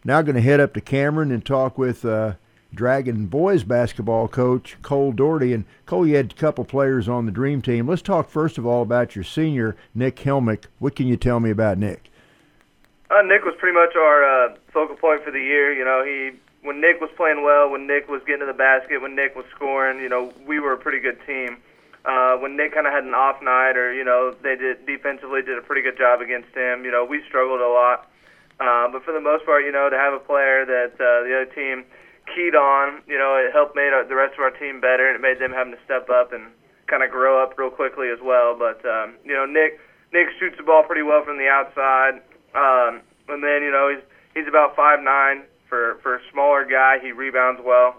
Now going to head up to Cameron and talk with Dragon boys basketball coach Cole Doherty. And Cole, you had a couple players on the Dream Team. Let's talk first of all about your senior, Nick Helmick. What can you tell me about Nick? Nick was pretty much our focal point for the year. When Nick was playing well, when Nick was getting to the basket, when Nick was scoring, we were a pretty good team. When Nick kind of had an off night, or they defensively did a pretty good job against him. We struggled a lot, but for the most part, to have a player that the other team keyed on, it helped make the rest of our team better, and it made them having to step up and kind of grow up real quickly as well. But Nick shoots the ball pretty well from the outside, and then he's about 5'9". For a smaller guy, he rebounds well.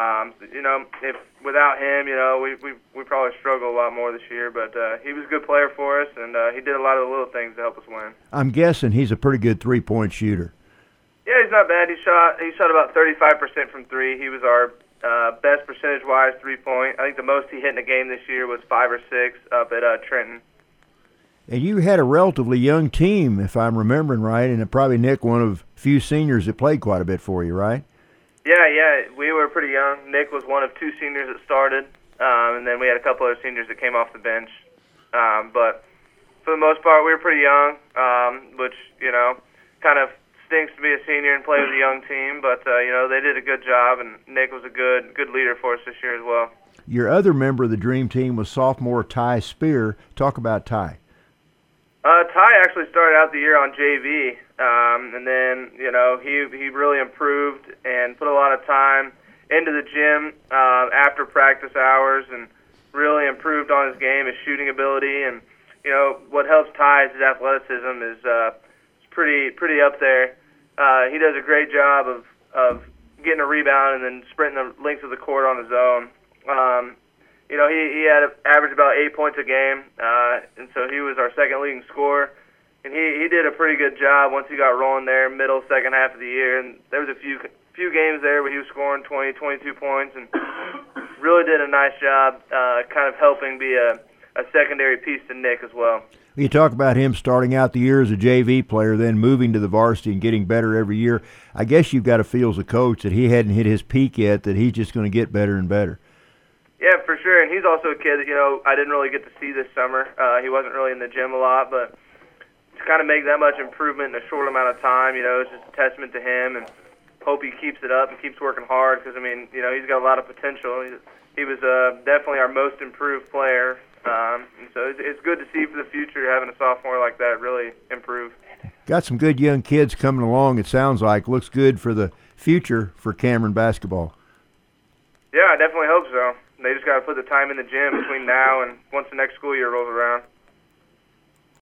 If without him, we probably struggle a lot more this year. But he was a good player for us, and he did a lot of the little things to help us win. I'm guessing he's a pretty good three-point shooter. Yeah, he's not bad. He shot about 35% from three. He was our best percentage-wise three-point. I think the most he hit in a game this year was 5 or 6 up at Trenton. And you had a relatively young team, if I'm remembering right, and probably Nick, one of few seniors that played quite a bit for you, right? Yeah, we were pretty young. Nick was one of 2 seniors that started, and then we had a couple other seniors that came off the bench. But for the most part, we were pretty young, which, kind of stinks to be a senior and play with a young team. But, they did a good job, and Nick was a good leader for us this year as well. Your other member of the Dream Team was sophomore Ty Spear. Talk about Ty. Ty actually started out the year on JV, and then, he really improved and put a lot of time into the gym after practice hours and really improved on his game, his shooting ability. And, what helps Ty is his athleticism is pretty up there. He does a great job of getting a rebound and then sprinting the length of the court on his own. He had averaged about 8 points a game, and so he was our second leading scorer. And he did a pretty good job once he got rolling there, middle, second half of the year. And there was a few games there where he was scoring 20, 22 points, and really did a nice job kind of helping be a secondary piece to Nick as well. You talk about him starting out the year as a JV player, then moving to the varsity and getting better every year. I guess you've got to feel as a coach that he hadn't hit his peak yet, that he's just going to get better and better. Yeah, for sure, and he's also a kid that, I didn't really get to see this summer. He wasn't really in the gym a lot, but to kind of make that much improvement in a short amount of time, it's just a testament to him, and hope he keeps it up and keeps working hard because, he's got a lot of potential. He was definitely our most improved player, and so it's good to see for the future having a sophomore like that really improve. Got some good young kids coming along, it sounds like. Looks good for the future for Cameron basketball. Yeah, I definitely hope so. They just got to put the time in the gym between now and once the next school year rolls around.